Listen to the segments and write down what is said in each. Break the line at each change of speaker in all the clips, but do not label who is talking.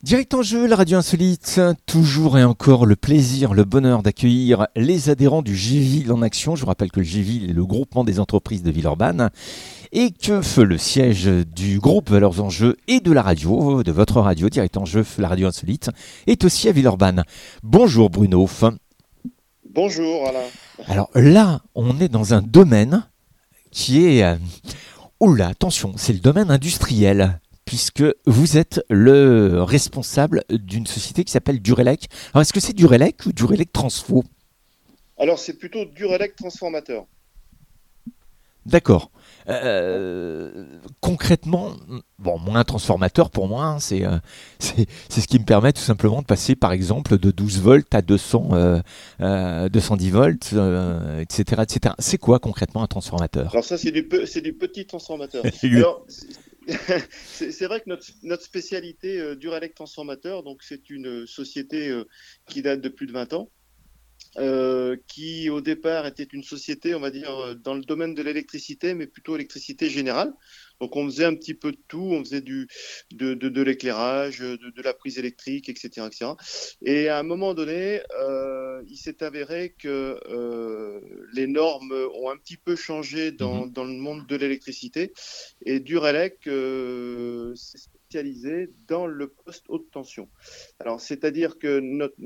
Direct en jeu, la radio insolite, toujours et encore le plaisir, le bonheur d'accueillir les adhérents du Giville en action. Je vous rappelle que le Giville est le groupement des entreprises de Villeurbanne et que le siège du groupe Valeurs en jeu et de la radio, de votre radio, Direct en jeu, la radio insolite, est aussi à Villeurbanne. Bonjour Bruno.
Bonjour Alain.
Alors là, on est dans un domaine qui est... Oula, attention, c'est le domaine industriel, puisque vous êtes le responsable d'une société qui s'appelle Durelec. Alors, est-ce que c'est Durelec ou Durelec Transfo ?
Alors c'est plutôt Durelec Transformateur.
D'accord. Concrètement, bon, moi, un transformateur, pour moi, c'est ce qui me permet tout simplement de passer, par exemple, de 12 volts à 210 volts, etc., etc. C'est quoi concrètement un transformateur ?
Alors ça c'est du petit transformateur. Alors c'est vrai que notre spécialité Durelec Transformateur, donc c'est une société qui date de plus de 20 ans. Qui au départ était une société, on va dire, dans le domaine de l'électricité, mais plutôt électricité générale. Donc on faisait un petit peu de tout, on faisait de l'éclairage, de la prise électrique, etc., etc. Et à un moment donné, il s'est avéré que les normes ont un petit peu changé dans le monde de l'électricité, et Durelec s'est spécialisé dans le poste haute tension. Alors, c'est-à-dire que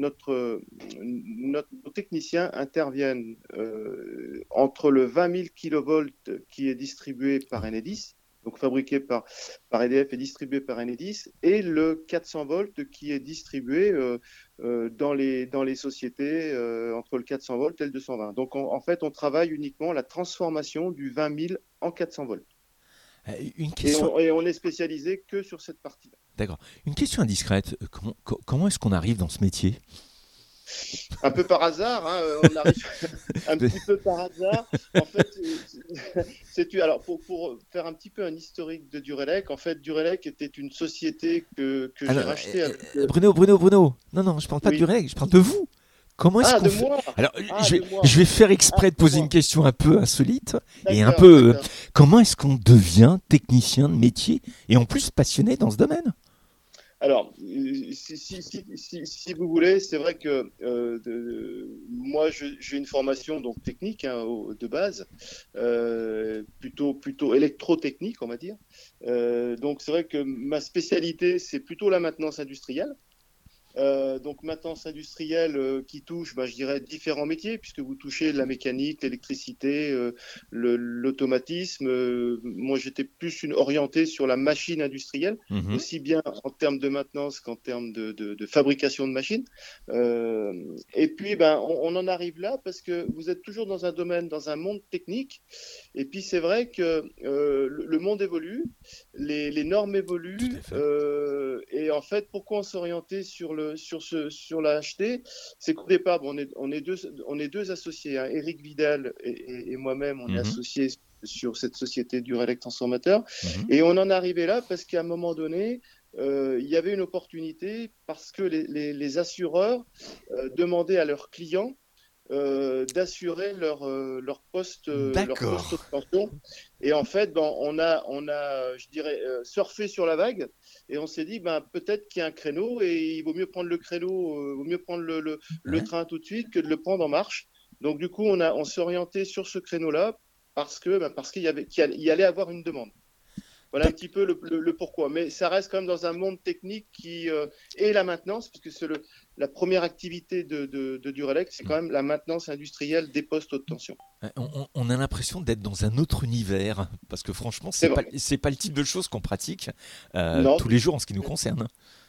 nos techniciens interviennent entre le 20 000 kV qui est distribué par Enedis, donc fabriqué par EDF et distribué par Enedis, et le 400 volts qui est distribué dans les sociétés entre le 400 volts et le 220. Donc, en fait, on travaille uniquement la transformation du 20 000 en 400 volts.
Une question...
et on est spécialisé que sur cette partie-là.
D'accord. Une question indiscrète. Comment est-ce qu'on arrive dans ce métier ?
Un peu par hasard, hein, on arrive un petit peu par hasard. En fait, alors pour faire un petit peu un historique de Durelec, en fait, Durelec était une société que j'ai rachetée avec...
Bruno. Non, je parle pas de Durelec, je parle de vous. Comment est-ce qu'on fait ?
Moi.
Alors, je vais faire exprès de poser une question un peu insolite et un peu.
D'accord.
Comment est-ce qu'on devient technicien de métier et en plus passionné dans ce domaine ?
Alors, si vous voulez, c'est vrai que moi, j'ai une formation donc technique de base, plutôt électrotechnique, on va dire. Donc, c'est vrai que ma spécialité, c'est plutôt la maintenance industrielle. Donc maintenance industrielle qui touche, je dirais, différents métiers, puisque vous touchez la mécanique, l'électricité, l'automatisme. Moi, j'étais plus orienté sur la machine industrielle, aussi bien en termes de maintenance qu'en termes de fabrication de machines. Et puis, on en arrive là parce que vous êtes toujours dans un domaine, dans un monde technique. Et puis, c'est vrai que le monde évolue, les normes évoluent. Et en fait, pourquoi on s'orientait sur la HT, c'est qu'au départ, on est deux associés, hein, Eric Vidal et moi-même, on est associés sur cette société Durelec Transformateur, et on en est arrivé là parce qu'à un moment donné, il y avait une opportunité parce que les assureurs demandaient à leurs clients d'assurer leur poste haute tension. Et en fait, on a je dirais, surfé sur la vague, et on s'est dit, peut-être qu'il y a un créneau, et il vaut mieux prendre le créneau, vaut mieux prendre le train tout de suite que de le prendre en marche. Donc du coup, on s'est orienté sur ce créneau-là parce qu'il y allait avoir une demande. Voilà un petit peu le pourquoi. Mais ça reste quand même dans un monde technique qui est la maintenance, puisque c'est la première activité de Durelec, c'est quand même la maintenance industrielle des postes haute tension.
On a l'impression d'être dans un autre univers, parce que franchement, c'est pas le type de choses qu'on pratique tous les jours en ce qui nous concerne.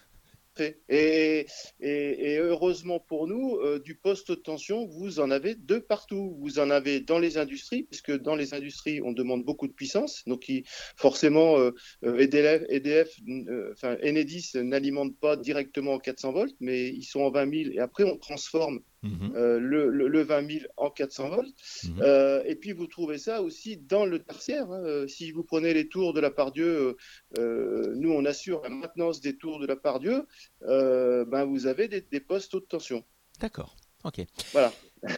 Et heureusement pour nous, du poste haute tension, vous en avez de partout. Vous en avez dans les industries, puisque dans les industries, on demande beaucoup de puissance. Donc, forcément, EDF, Enedis n'alimente pas directement en 400 volts, mais ils sont en 20 000. Et après, on transforme le 20 000 en 400 volts. Et puis, vous trouvez ça aussi dans le tertiaire. Hein. Si vous prenez les tours de la Part-Dieu, nous, on assure la maintenance des tours de la Part-Dieu. Vous avez des postes haute tension.
D'accord, ok.
Voilà.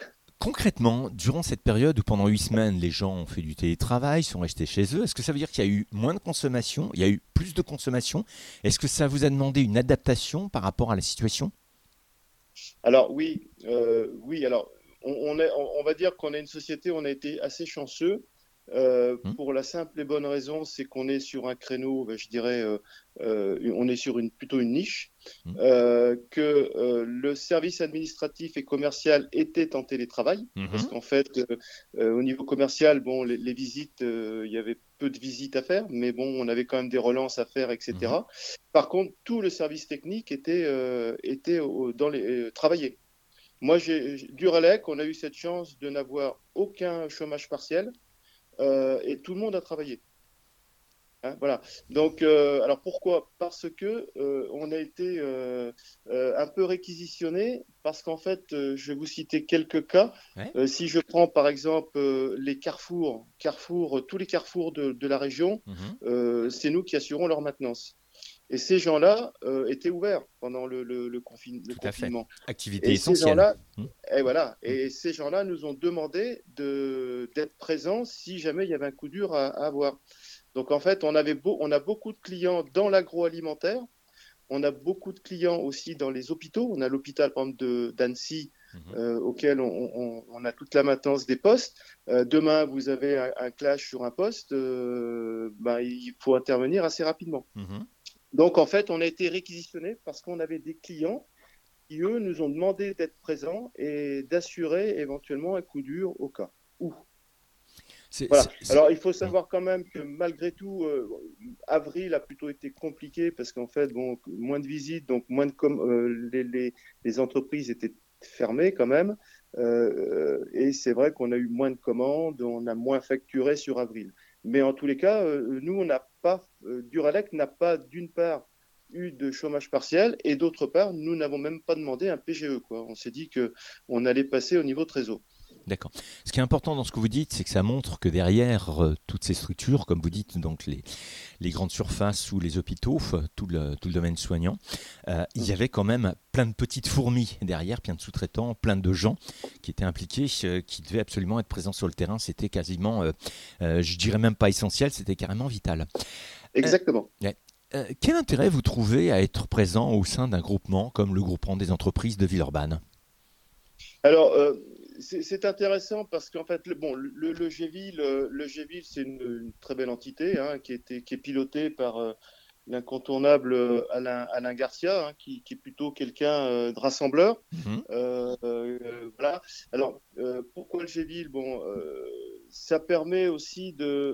Concrètement, durant cette période où pendant 8 semaines, les gens ont fait du télétravail, sont restés chez eux, est-ce que ça veut dire qu'il y a eu moins de consommation, il y a eu plus de consommation? Est-ce que ça vous a demandé une adaptation par rapport à la situation?
Alors oui, oui. Alors on va dire qu'on est une société, on a été assez chanceux
Hmm.
pour la simple et bonne raison, c'est qu'on est sur un créneau, ben, je dirais, on est sur plutôt une niche,
Hmm.
que le service administratif et commercial était en télétravail, parce
Mhm.
qu'en fait, au niveau commercial, bon, les visites, il y avait peu de visites à faire, mais bon, on avait quand même des relances à faire,
Mhm.
etc. Par contre, tout le service technique était travaillé. Moi, Duralec, on a eu cette chance de n'avoir aucun chômage partiel et tout le monde a travaillé. Hein, voilà. Donc, alors pourquoi? Parce que on a été un peu réquisitionné, parce qu'en fait, je vais vous citer quelques cas.
Ouais.
Si je prends par exemple les tous les carrefours de la région,
Mhm.
c'est nous qui assurons leur maintenance. Et ces gens-là étaient ouverts pendant le
Tout à fait.
confinement.
Activité
Et ces
essentielle.
gens-là,
Hmm.
et voilà,
Hmm.
et ces gens-là nous ont demandé d'être présents si jamais il y avait un coup dur à avoir. Donc en fait, on a beaucoup de clients dans l'agroalimentaire, on a beaucoup de clients aussi dans les hôpitaux. On a l'hôpital par exemple d'Annecy
Mhm.
auquel on a toute la maintenance des postes. Demain, vous avez un clash sur un poste, ben, il faut intervenir assez rapidement.
Mhm.
Donc en fait, on a été réquisitionné parce qu'on avait des clients qui, eux, nous ont demandé d'être présents et d'assurer éventuellement un coup dur au cas où.
C'est,
Voilà.
c'est- c'est-
Alors, il faut
Hmm.
savoir quand même que malgré tout, avril a plutôt été compliqué parce qu'en fait, bon, moins de visites, donc moins de les entreprises étaient fermées quand même. Et c'est vrai qu'on a eu moins de commandes, on a moins facturé sur avril. Mais en tous les cas, nous, on n'a pas, Duralec n'a pas d'une part eu de chômage partiel et d'autre part, nous n'avons même pas demandé un PGE, quoi. On s'est dit que on allait passer au niveau trésor.
D'accord. Ce qui est important dans ce que vous dites, c'est que ça montre que derrière toutes ces structures, comme vous dites, donc les grandes surfaces ou les hôpitaux, tout le domaine soignant, il y avait quand même plein de petites fourmis derrière, plein de sous-traitants, plein de gens qui étaient impliqués, qui devaient absolument être présents sur le terrain. C'était quasiment, je dirais même pas essentiel, c'était carrément vital. Euh,
Exactement.
ouais. Quel intérêt vous trouvez à être présent au sein d'un groupement comme le groupement des entreprises de Villeurbanne?
Alors, c'est intéressant parce qu'en fait, le Géville, c'est une très belle entité hein, qui est pilotée par l'incontournable Alain Garcia, hein, qui est plutôt quelqu'un de rassembleur.
Mhm.
Voilà. Alors, pourquoi le Géville? Bon, ça permet aussi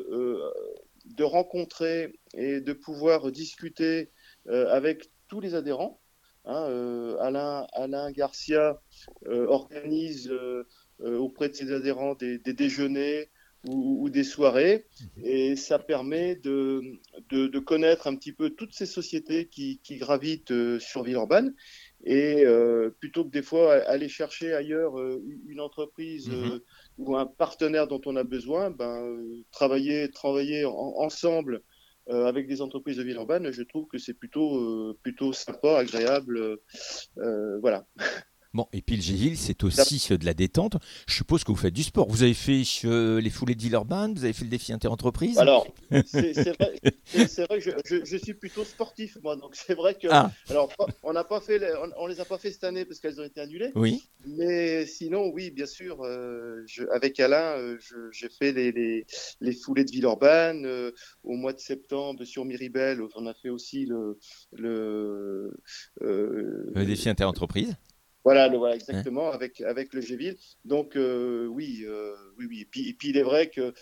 de rencontrer et de pouvoir discuter avec tous les adhérents. Hein, Alain Garcia organise auprès de ses adhérents des déjeuners ou des soirées et ça permet de connaître un petit peu toutes ces sociétés qui gravitent sur Villeurbanne et plutôt que des fois aller chercher ailleurs une entreprise
Mhm.
ou un partenaire dont on a besoin, ben, travailler ensemble avec des entreprises de Villeurbanne, je trouve que c'est plutôt sympa, agréable. Voilà.
Bon, et puis le Giville, c'est aussi de la détente. Je suppose que vous faites du sport. Vous avez fait les foulées de Villeurbanne, vous avez fait le défi interentreprise.
Alors, c'est vrai, c'est vrai que je suis plutôt sportif, moi. Donc, c'est vrai que,
Ah,
alors, on n'a pas fait, on les a pas fait cette année parce qu'elles ont été annulées.
oui.
Mais sinon, oui, bien sûr, avec Alain, j'ai fait les foulées de Villeurbanne. Au mois de septembre, sur Miribel, on a fait aussi le,
Le défi
euh,
interentreprise.
voilà
Hein.
exactement avec le Géville. Donc oui, oui, oui. Et puis il est vrai que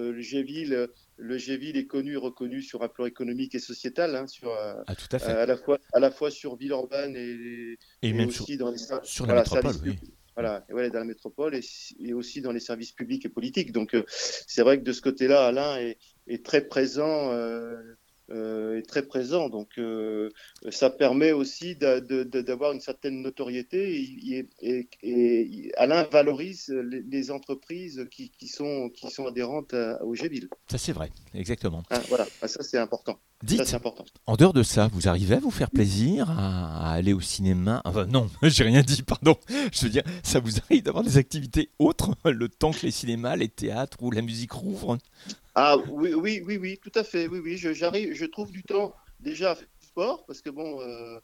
le Géville est connu et reconnu sur un plan économique et sociétal, hein,
Ah, tout à fait.
à la fois sur Villeurbanne
Et
et
même
aussi dans les
sur la
voilà
métropole,
services
oui.
publics. Voilà, et voilà, dans la métropole et aussi dans les services publics et politiques. Donc c'est vrai que de ce côté-là, Alain est très présent est très présent. Donc, ça permet aussi d'avoir une certaine notoriété et Alain valorise les entreprises qui sont adhérentes au Géville.
Ça, c'est vrai, exactement.
Hein, voilà, ah, ça c'est important. Ça,
Dites,
c'est important.
en dehors de ça, vous arrivez à vous faire plaisir, à aller au cinéma? Enfin, non, j'ai rien dit, pardon. Je veux dire, ça vous arrive d'avoir des activités autres le temps que les cinémas, les théâtres ou la musique rouvrent?
Ah oui, oui, oui, oui, tout à fait. Oui, oui, j'arrive, je trouve du temps déjà à faire du sport parce que bon,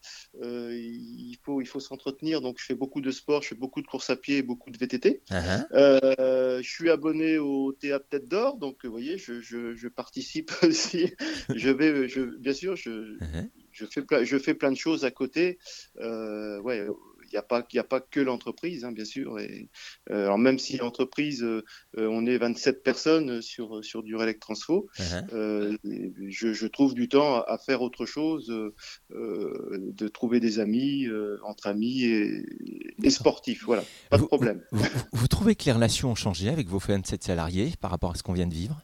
il faut s'entretenir. Donc, je fais beaucoup de sport, je fais beaucoup de courses à pied, et beaucoup de VTT.
Uhum,
Je suis abonné au Théâtre Tête d'Or, donc vous voyez, je participe aussi. Bien sûr,
uhum.
je fais plein de choses à côté. Ouais, il y a pas que l'entreprise, hein, bien sûr. Alors même si l'entreprise, on est 27 personnes sur Durelec Transfo,
Uhum.
je trouve du temps à faire autre chose, de trouver des amis, entre amis et
D'accord.
sportifs. Voilà, pas de problème.
Vous trouvez que les relations ont changé avec vos 27 salariés par rapport à ce qu'on vient de vivre?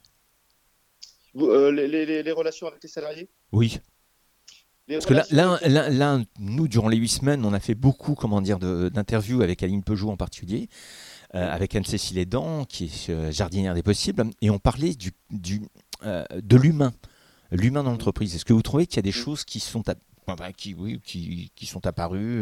Les relations avec les salariés?
Oui.
Les
Parce que
relations avec les salariés.
nous, durant les 8 semaines, on a fait beaucoup, comment dire, d'interviews avec Aline Peugeot en particulier,
Oui.
avec Anne-Cécile Edan, qui est jardinière des possibles, et on parlait de l'humain dans l'entreprise. Est-ce que vous trouvez qu'il y a des choses qui sont, enfin, oui, qui sont apparues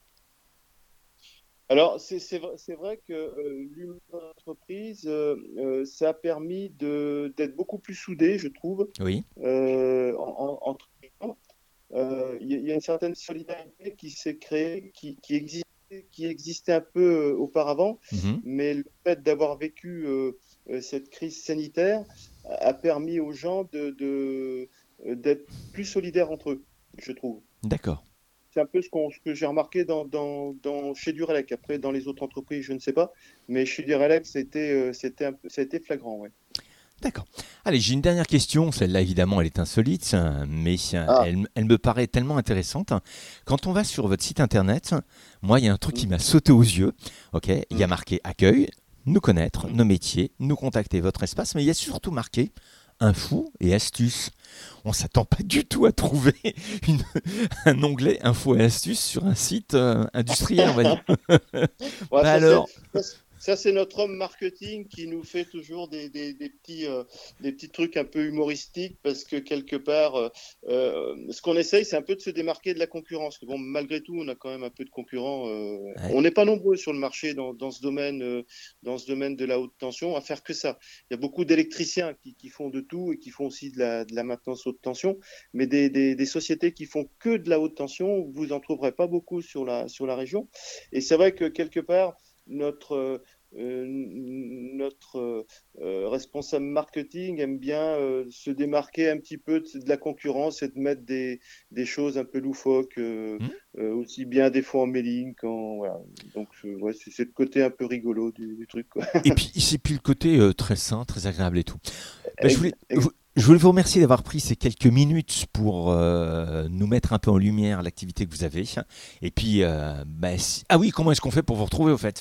Alors, c'est vrai que l'humain d'entreprise, ça a permis d'être beaucoup plus soudé, je trouve,
Oui.
entre les gens. Il y a une certaine solidarité qui s'est créée, qui existait un peu auparavant,
Mhm.
mais le fait d'avoir vécu cette crise sanitaire a permis aux gens d'être plus solidaires entre eux, je trouve.
D'accord.
C'est un peu ce que j'ai remarqué chez Durelec. Après, dans les autres entreprises, je ne sais pas, mais chez Durelec, ça a été flagrant, ouais.
D'accord. Allez, j'ai une dernière question. Celle-là, évidemment, elle est insolite, mais
Ah,
elle me paraît tellement intéressante. Quand on va sur votre site internet, moi, il y a un truc qui
hum,
m'a sauté aux yeux. Ok, il y a
hum,
marqué accueil, nous connaître,
hum.
nos métiers, nous contacter, votre espace, mais il y a surtout marqué info et astuces. On s'attend pas du tout à trouver une- un onglet info et astuces sur un site industriel, on va dire.
Ouais,
Bah alors,
ça, c'est notre homme marketing qui nous fait toujours des petits trucs un peu humoristiques parce que quelque part, ce qu'on essaye, c'est un peu de se démarquer de la concurrence. Bon, malgré tout, on a quand même un peu de concurrents.
ouais.
On n'est pas nombreux sur le marché dans ce domaine de la haute tension à faire que ça. Il y a beaucoup d'électriciens qui font de tout et qui font aussi de la maintenance haute tension, mais des sociétés qui font que de la haute tension, vous en trouverez pas beaucoup sur la région. Et c'est vrai que quelque part, notre responsable marketing aime bien se démarquer un petit peu de la concurrence et de mettre des choses un peu loufoques,
Hmm.
aussi bien des fois en mailing voilà. Donc ouais, c'est le côté un peu rigolo du truc, quoi.
Et puis, c'est puis le côté très sain, très agréable et tout. Ben,
Ex- ex-
je voulais vous remercier d'avoir pris ces quelques minutes pour nous mettre un peu en lumière l'activité que vous avez. Et puis, ah oui, comment est-ce qu'on fait pour vous retrouver au fait?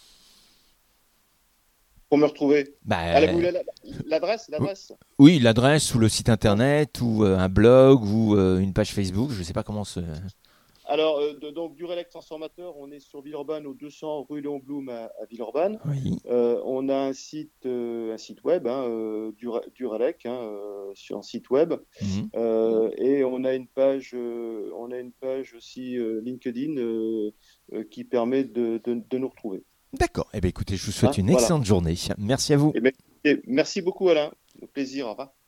pour me retrouver. Allez, vous
Bah,
voulez l'adresse?
oui, l'adresse ou le site internet ou un blog ou une page Facebook, je ne sais pas comment se...
Alors, donc, Durelec Transformateur, on est sur Villeurbanne, au 200 rue Léon Blum à Villeurbanne.
Oui.
On a un site web, hein, Durelec, hein, sur un site web.
Mhm.
Et on a une page aussi LinkedIn qui permet de nous retrouver.
D'accord. Eh bien, écoutez, je vous souhaite
Hein,
une
voilà.
excellente journée. Merci à vous.
Et merci beaucoup, Alain. Au plaisir. Au revoir.